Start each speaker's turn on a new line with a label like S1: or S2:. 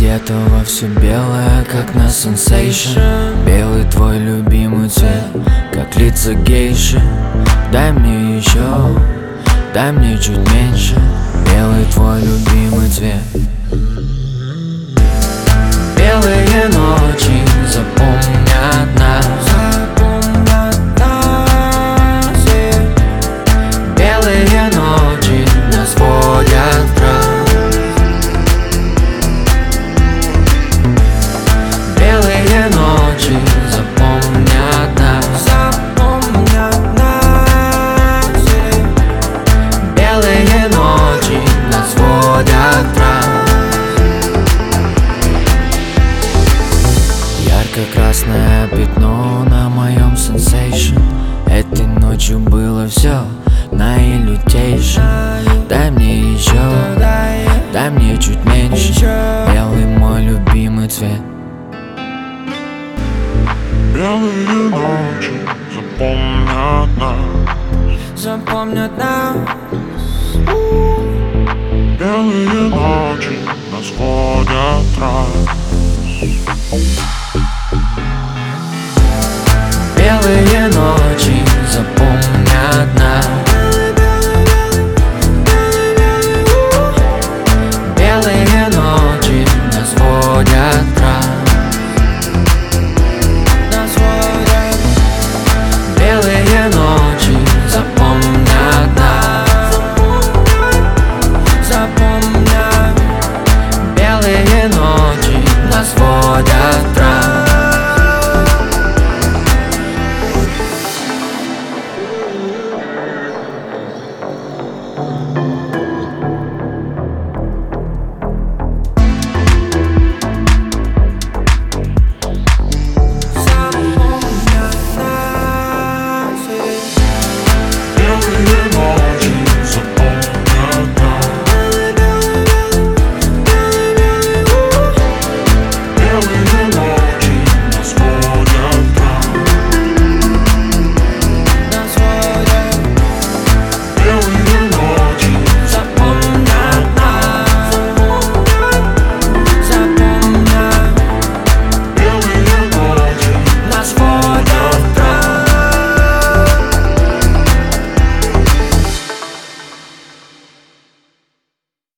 S1: Где-то вовсе белое, как на Sensation. Белый твой любимый цвет, как лица гейши. Дай мне еще, дай мне чуть меньше. Белый твой любимый цвет. Белые ночи запомнят нас. Белые ночи нас водят в край. Белые ночи запомнят нас. Белые ночи нас водят в край. Ярко-красное пятно на моем Sensation. Этой ночью было все наилютейшее. Дай мне еще, дай мне чуть меньше. Белый мой любимый цвет.
S2: Белые ночи запомнят нас.
S1: Запомнят нас.
S2: Белые ночи нас водят в рай.